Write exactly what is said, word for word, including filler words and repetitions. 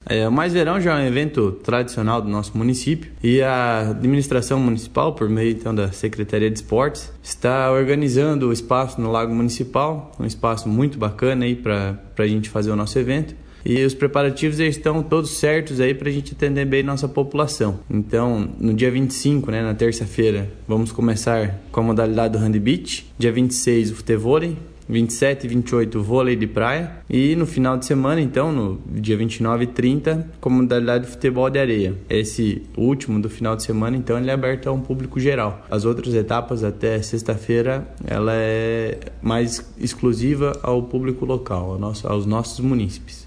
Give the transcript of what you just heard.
É, o Mais Verão já é um evento tradicional do nosso município e a administração municipal, por meio então da Secretaria de Esportes, está organizando o espaço no Lago Municipal, um espaço muito bacana aí para a gente fazer o nosso evento. E os preparativos estão todos certos aí para a gente atender bem nossa população. Então, no dia vinte e cinco, né, na terça-feira, vamos começar com a modalidade do Hand Beach. Dia vinte e seis, o futevôlei. vinte e sete e vinte e oito, vôlei de praia. E no final de semana, então, no dia vinte e nove e trinta, com a modalidade de futebol de areia. Esse último do final de semana, então, ele é aberto a um público geral. As outras etapas, até sexta-feira, ela é mais exclusiva ao público local, ao nosso, aos nossos munícipes.